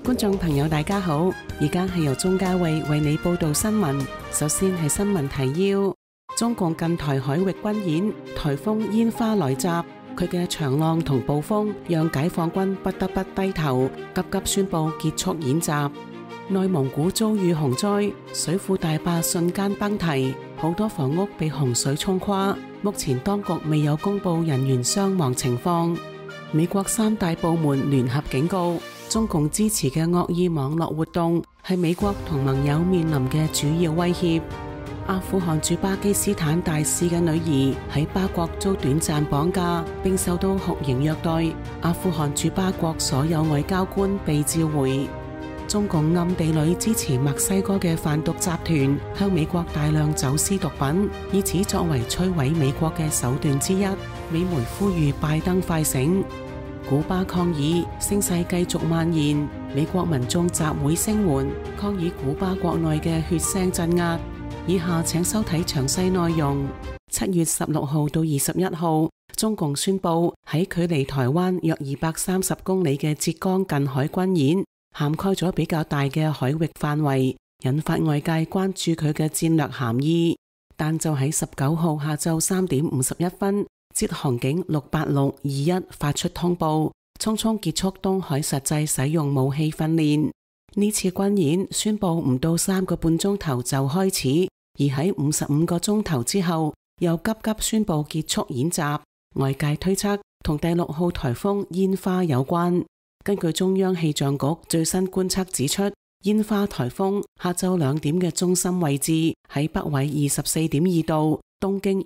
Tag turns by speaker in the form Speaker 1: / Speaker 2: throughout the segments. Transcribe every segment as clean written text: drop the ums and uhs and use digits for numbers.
Speaker 1: 觀眾朋友大家好，而家係由鍾嘉慧為你報道新聞。首先係新聞提要：中共近台海域軍演，颱風煙花來襲，佢嘅長浪同暴風讓解放軍不得不低頭，急急宣布結束演習。內蒙古遭遇洪災，水庫大壩瞬間崩堤，好多房屋被洪水沖垮，目前當局未有公布人員傷亡情況。美國三大部門聯合警告，中共支持嘅惡意網絡活動係美國同盟友面臨嘅主要威脅。阿富汗駐巴基斯坦大使嘅女兒喺巴國遭短暫綁架，並受到酷刑虐待。阿富汗駐巴國所有外交官被召回。中共暗地裏支持墨西哥嘅販毒集團向美國大量走私毒品，以此作為摧毀美國嘅手段之一。美媒呼籲拜登快醒。古巴抗議聲勢繼續蔓延，美國民眾集會聲援，抗議古巴國內嘅血腥鎮壓。以下請收睇詳細內容。7月16號到21號，中共宣布喺距離台灣約230公里嘅浙江近海軍演，涵蓋咗比較大嘅海域範圍，引發外界關注佢嘅戰略含義。但就喺19號下晝3點51分，浙航警68621發出通報，匆匆結束東海實際使用武器訓練。呢次軍演宣布唔到3個半鐘頭就開始，而喺55個鐘頭之後又急急宣布結束演習。外界推測同第6號颱風煙花有關。根據中央氣象局最新觀測指出，煙花颱風下晝2點嘅中心位置喺北緯24.2度，東經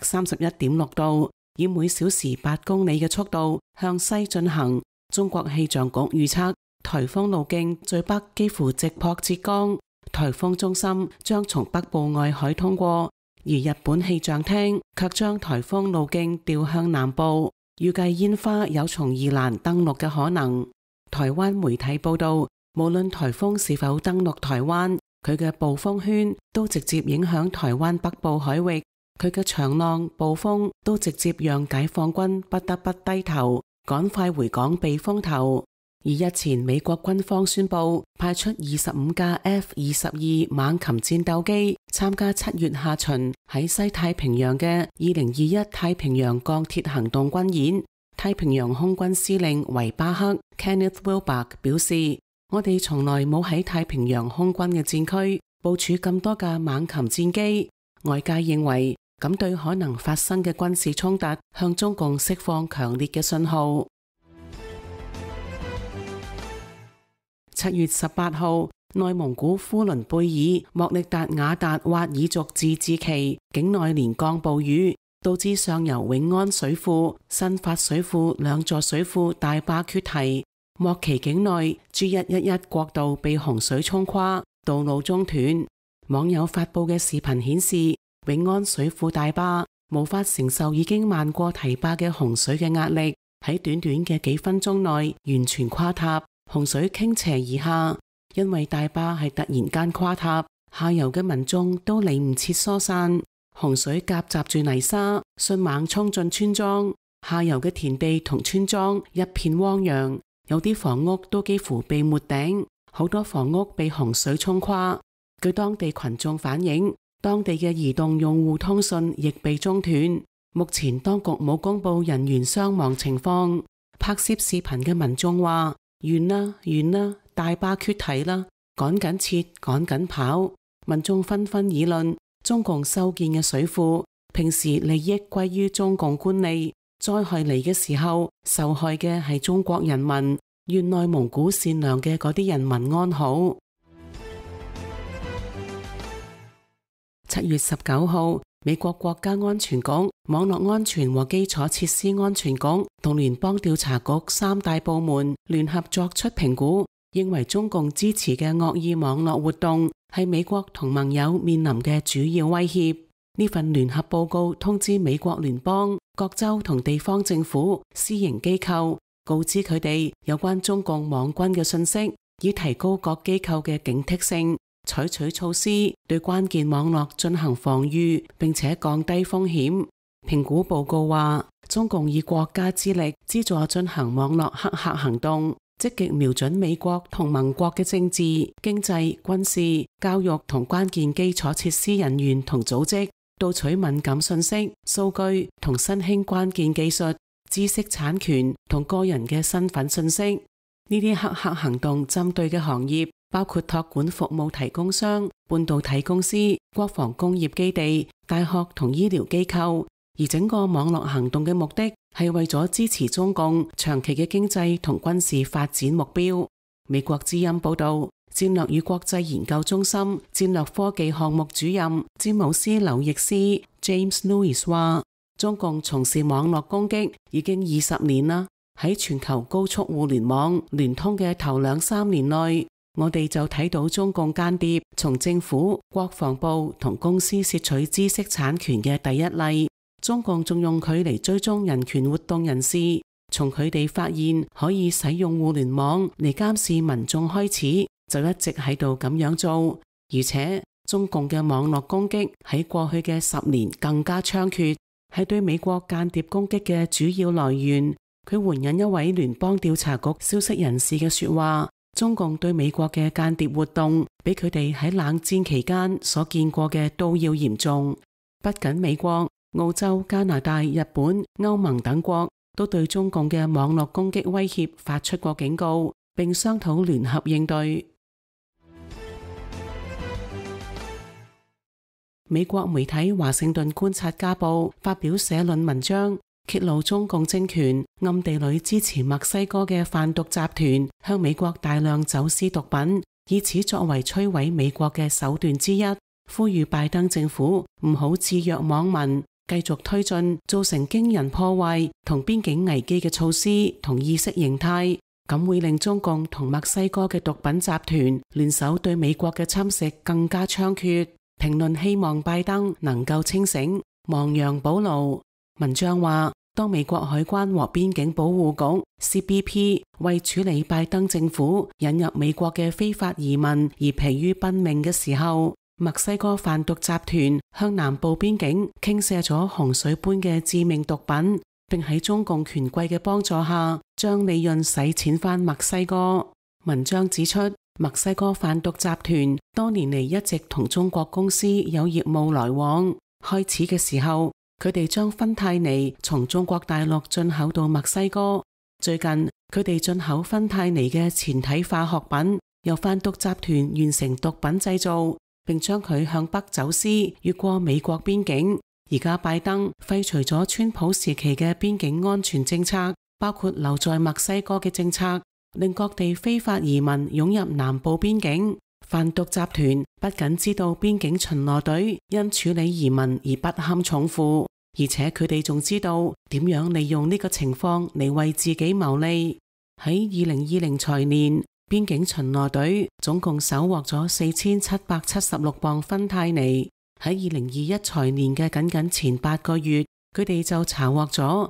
Speaker 1: 131.6度，以每小時8公里嘅速度向西進行。中國氣象局預測，颱風路徑最北幾乎直撲浙江，颱風中心將從北部外海通過，而日本氣象廳卻將颱風路徑調向南部，預計煙花有從宜蘭登陸嘅可能。台灣媒體報道，無論颱風是否登陸台灣，佢嘅暴風圈都直接影響台灣北部海域，佢嘅長浪、暴風都直接讓解放軍不得不低頭，趕快回港避風頭。而日前美國軍方宣布派出25架 F-22猛禽戰鬥機參加7月下旬喺西太平洋嘅2021太平洋鋼鐵行動軍演。太平洋空軍司令維巴克 Kenneth Wilbur 表示，我哋從來冇喺太平洋空軍嘅戰區部署咁多架猛禽戰機。外界認為咁對可能發生嘅軍事衝突向中共釋放強烈嘅信號。7月18號，內蒙古呼倫貝爾莫力達瓦達斡爾族自治期境內連降暴雨，導致上游永安水庫、新發水庫兩座水庫大壩決堤，莫旗境內 G111 國道被洪水沖垮，道路中斷。網友發布嘅視頻顯示，永安水庫大壩無法承受已經漫過堤壩嘅洪水嘅壓力，喺短短嘅幾分鐘內完全垮塌，洪水傾斜而下。因為大壩係突然間垮塌，下游嘅民眾都嚟唔切疏散。洪水夾雜住泥沙，迅猛衝進村莊，下游嘅田地同村莊一片汪洋，有啲房屋都幾乎被沒頂，好多房屋被洪水沖垮。據當地群眾反映，當地嘅移動用戶通訊亦被中斷。目前當局冇公布人員傷亡情況。拍攝視頻嘅民眾話：完啦，完啦，大壩決堤啦，趕緊撤，趕緊跑。民眾紛紛議論，中共修建嘅水庫，平時利益歸於中共官吏，災害嚟嘅時候，受害嘅係中國人民。願內蒙古善良嘅嗰啲人民安好。7月19號，美國國家安全局、網絡安全和基礎設施安全局同聯邦調查局三大部門聯合作出評估，認為中共支持嘅惡意網絡活動係美國同盟友面臨嘅主要威脅。呢份聯合報告通知美國聯邦、各州同地方政府、私營機構，告知佢哋有關中共網軍嘅信息，以提高各機構嘅警惕性，採取措施對關鍵網絡進行防禦，並且降低風險。評估報告話，中共以國家之力資助進行網絡黑客行動， 積極瞄準美國同盟國嘅政治、經濟、軍事、教育同關鍵基礎設施人員同組織，盜取敏感信息、數據同新興關鍵技術、知識產權同個人嘅身份信息。呢啲黑客行動針對嘅行業包括託管服務提供商、半導體公司、國防工業基地、大學同醫療機構，而整個網絡行動嘅目的係為咗支持中共長期嘅經濟同軍事發展目標。美國之音報道，戰略與國際研究中心戰略科技項目主任詹姆斯·劉易斯 James Lewis 話，中共從事網絡攻擊已經20年啦。喺全球高速互聯網聯通嘅頭2-3年內，我哋就睇到中共間諜從政府、國防部同公司竊取知識產權嘅第一例。中共仲用佢嚟追蹤人權活動人士，從佢哋發現可以使用互聯網嚟監視民眾開始，就一直喺度咁樣做。而且中共嘅網絡攻擊喺過去嘅10年更加猖獗，係對美國間諜攻擊嘅主要來源。佢援引一位聯邦調查局消息人士嘅說話，中共對美國嘅間諜活動比佢哋喺冷戰期間所見過嘅都要嚴重。不僅美國、澳洲、加拿大、日本、歐盟等國都對中共嘅網絡攻擊威脅發出過警告，並商討聯合應對。美國媒體華盛頓觀察家報發表社論文章，揭露中共政權暗地裏支持墨西哥嘅販毒集團向美國大量走私毒品，以此作為摧毀美國嘅手段之一，呼籲拜登政府唔好置若罔聞，繼續推進造成驚人破壞同邊境危機嘅措施同意識形態，咁會令中共同墨西哥嘅毒品集團聯手對美國嘅侵蝕更加猖獗。評論希望拜登能夠清醒，亡羊補牢。文章話，當美國海關和邊境保護局 CBP 為處理拜登政府引入美國嘅非法移民而疲於奔命嘅時候，墨西哥販毒集團向南部邊境傾瀉咗洪水般嘅致命毒品，並喺中共權貴嘅幫助下將利潤洗錢返墨西哥。文章指出，墨西哥販毒集團多年嚟一直同中國公司有業務來往。開始嘅時候，佢哋將芬太尼從中國大陸進口到墨西哥。最近，佢哋進口芬太尼嘅前體化學品，由販毒集團完成毒品製造，並將佢向北走私，越過美國邊境。而家拜登廢除咗川普時期嘅邊境安全政策，包括留在墨西哥嘅政策，令各地非法移民湧入南部邊境。販毒集團不僅知道邊境巡邏隊因處理移民而不堪重負，而且佢哋仲知道點樣利用呢個情況嚟為自己牟利。喺2020財年，邊境巡邏隊總共搜獲咗4776磅芬太尼。喺2021財年嘅僅前8個月，佢哋就查獲咗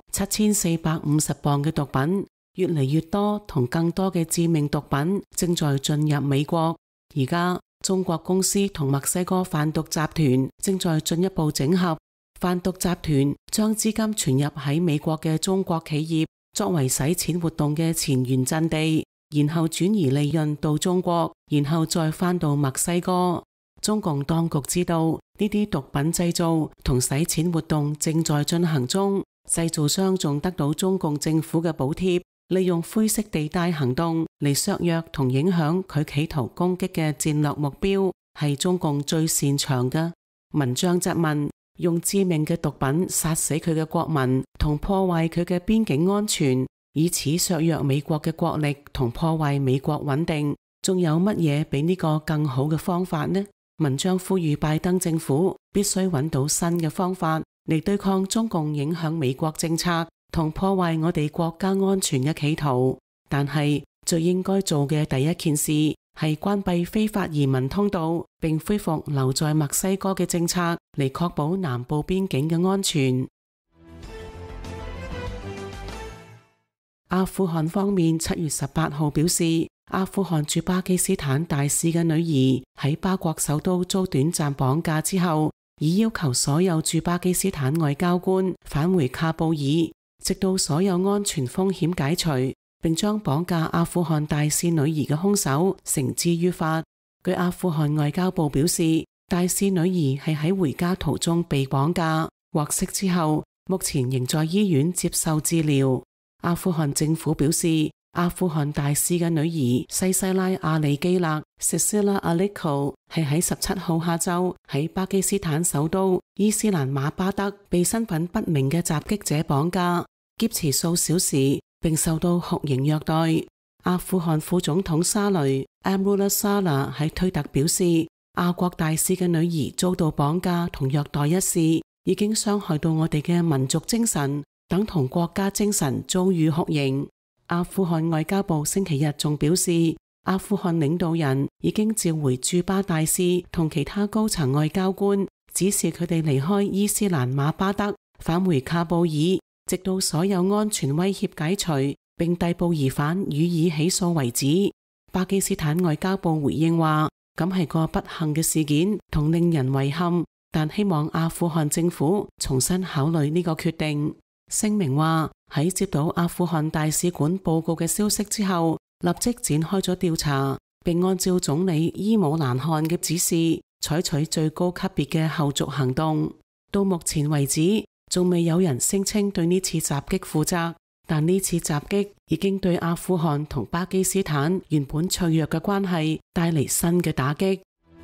Speaker 1: 7450磅嘅毒品。越嚟越多同更多嘅致命毒品正在進入美國。而家中國公司同墨西哥販毒集團正在進一步整合，販毒集團將資金存入喺美國嘅中國企業，作為洗錢活動嘅前沿陣地，然後轉移利潤到中國，然後再返到墨西哥。中共當局知道呢啲毒品製造同洗錢活動正在進行中，製造商仲得到中共政府嘅補貼，利用灰色地帶行動嚟削弱同影響佢企圖攻擊嘅戰略目標，係中共最擅長嘅。文章質問，用致命嘅毒品殺死佢嘅國民同破壞佢嘅邊境安全，以此削弱美國嘅國力同破壞美國穩定，仲有乜嘢比呢個更好嘅方法呢？文章呼籲拜登政府必須揾到新嘅方法嚟對抗中共影響美國政策同破壞我哋國家安全嘅企圖，但係最應該做嘅第一件事係關閉非法移民通道，並恢復留在墨西哥嘅政策，嚟確保南部邊境嘅安全。阿富汗方面7月18號表示，阿富汗駐巴基斯坦大使嘅女兒喺巴國首都遭短暫綁架之後，已要求所有駐巴基斯坦外交官返回喀布爾，直到所有安全風險解除。 並將綁架阿富汗大使女兒嘅兇手繩之於法。據阿富汗外交部表示，大使女兒係喺回家途中被綁架，獲釋之後，目前仍在醫院接受治療。阿富汗政府表示，阿富汗大使嘅女兒西拉阿里基勒 Cecilia Aliko 係喺17號下晝喺巴基斯坦首都伊斯蘭馬巴德被身份不明嘅襲擊者綁架，劫持數小時，並受到酷刑虐待。阿富汗副總統沙雷 Amrullah Saleh 喺推特表示，阿國大使嘅女兒遭到綁架同虐待一事，已經傷害到我哋嘅民族精神，等同國家精神遭遇酷刑。阿富汗外交部星期日仲表示，阿富汗領導人已經召回駐巴大使同其他高層外交官，指示佢哋離開伊斯蘭馬巴德，返回喀布爾，直到所有安全威脅解除，並逮捕疑犯予以起訴為止。巴基斯坦外交部回應話，咁係個不幸嘅事件同令人遺憾，但希望阿富汗政府重新考慮呢個決定。聲明話，喺接到阿富汗大使館報告嘅消息之後，立即展開咗調查，並按照總理伊姆蘭汗嘅指示，採取最高級別嘅後續行動。到目前為止，仲未有人聲稱對呢次襲擊負責，但呢次襲擊已經對阿富汗同巴基斯坦原本脆弱嘅關係帶嚟新嘅打擊。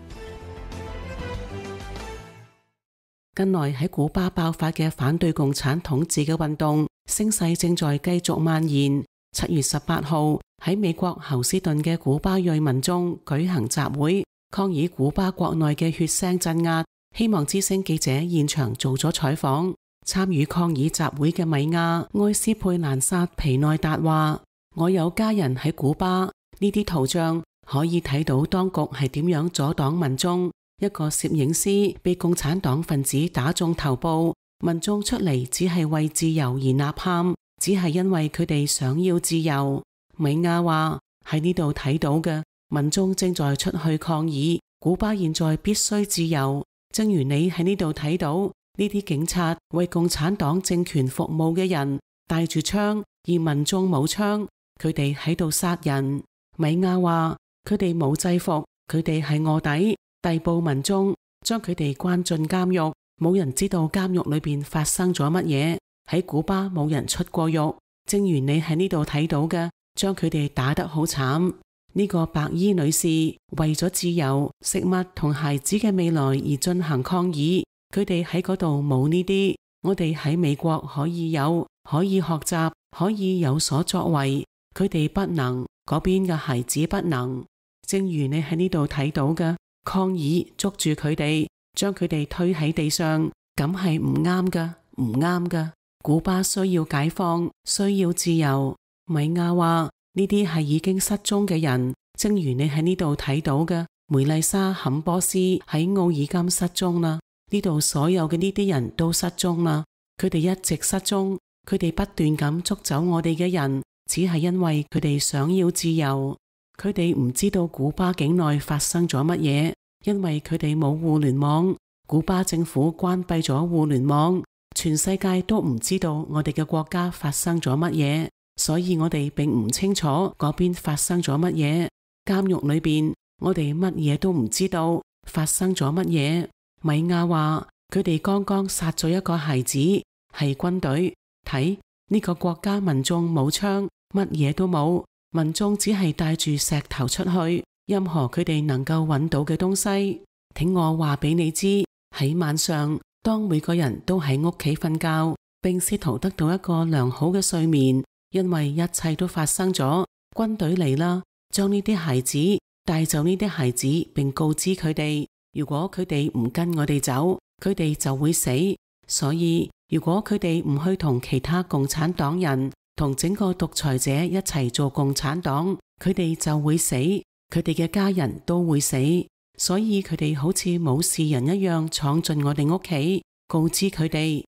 Speaker 1: 近來喺古巴爆發嘅反對共產統治嘅運動聲勢正在繼續蔓延。7月18號喺美國侯斯頓嘅古巴裔民眾舉行集會，抗議古巴國內嘅血腥鎮壓。希望之聲記者現場做咗採訪。參與抗議集會嘅米亞埃斯佩蘭薩皮內達話，我有家人喺古巴，呢啲圖像可以睇到當局係點樣阻擋民眾。一個攝影師被共產黨分子打中頭部，民眾出嚟只係為自由而吶喊，只係因為佢哋想要自由。米亞話，喺呢度睇到嘅民眾正在出去抗議，古巴現在必須自由。正如你喺呢度睇到呢啲警察為共產黨政權服務嘅人帶住槍，而民眾冇槍，佢哋喺度殺人。米亞話，佢哋冇制服，佢哋係臥底，逮捕民眾，將佢哋關進監獄，冇人知道監獄裏邊發生咗乜嘢。喺古巴冇人出過獄，正如你喺呢度睇到嘅，將佢哋打得好慘。呢個白衣女士為咗自由、食物同孩子嘅未來而進行抗議，佢哋喺嗰度冇呢啲，我哋喺美國可以有，可以學習，可以有所作為，佢哋不能，嗰邊嘅孩子不能。正如你喺呢度睇到嘅，抗議捉住佢哋，將佢哋推喺地上，咁係唔啱㗎，唔啱㗎。古巴需要解放，需要自由。米亞話，呢啲係已經失蹤嘅人，正如你喺呢度睇到嘅，梅麗莎坎波斯喺奧爾金失蹤啦，呢度所有嘅呢啲人都失蹤啦，佢哋一直失蹤，佢哋不斷咁捉走我哋嘅人，只係因為佢哋想要自由。佢哋唔知道古巴境內發生咗乜嘢，因為佢哋冇互聯網，古巴政府關閉咗互聯網，全世界都唔知道我哋嘅國家發生咗乜嘢，所以我哋並唔清楚嗰邊發生咗乜嘢。監獄裏邊，我哋乜嘢都唔知道發生咗乜嘢。米亞話，佢哋剛剛殺咗一個孩子，係軍隊。睇呢個國家民眾冇槍，乜嘢都冇。民眾只係帶住石頭出去，任何佢哋能夠揾到嘅東西。聽我話俾你知，喺晚上，當每個人都喺屋企瞓覺，並試圖得到一個良好嘅睡眠，因為一切都發生咗。軍隊嚟啦，將呢啲孩子帶走，呢啲孩子並告知佢哋，如果佢哋唔跟我哋走，佢哋就會死。所以如果佢哋唔去同其他共產黨人同整個獨裁者一齊做共產黨，佢哋就會死，佢哋嘅家人都會死。所以佢哋好似冇事人一樣闖進我哋屋企，告知佢哋